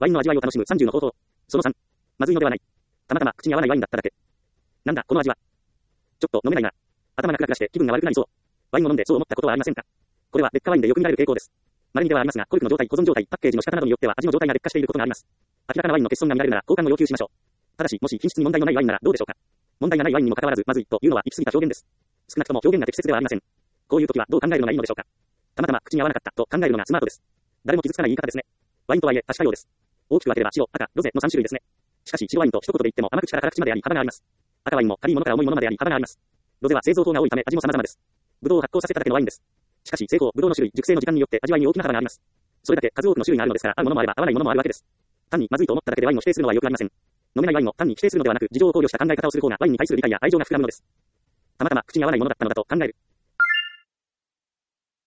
ワインの味わいを楽しむ30の方法。その3。まずいのではない。たまたま口に合わないワインだっただけ。なんだ、この味は。ちょっと飲めないな。頭がクラクラして気分が悪くなりそう。ワインを飲んでそう思ったことはありませんか？これは劣化ワインでよく見られる傾向です。稀にではありますが、コルクの状態、保存状態、パッケージの仕方などによっては味の状態が劣化していることがあります。明らかなワインの欠損が見られるなら交換を要求しましょう。ただし、もし品質に問題のないワインならどうでしょうか。問題がないワインにもかかわらず、まずいというのは行き過ぎた表現です。少なくとも表現が適切ではありません。こういう時はどう考えるのがいいのでしょうか。たまたま口に合わなかったと考えるのがスマートです。誰も傷つかない言い方ですね。ワインとはいえ、多種多様です。大きく分ければ白、赤、ロゼの3種類ですね。しかし白ワインと一言で言っても甘口から辛口まであり幅があります。赤ワインも軽いものから重いものまであり幅があります。ロゼは製造法が多いため味も様々です。ブドウを発酵させただけのワインです。しかし製法、ブドウの種類、熟成の時間によって味わいに大きな幅があります。それだけ数多くの種類があるのですから、合うものもあれば合わないものもあるわけです。単にまずいと思っただけでワインを否定するのはよくありません。飲めないワインを単に否定するのではなく、事情を考慮した考え方をする方がワインに対する理解や愛情が膨らむのです。たまたま口に合わないものだったのだと考える。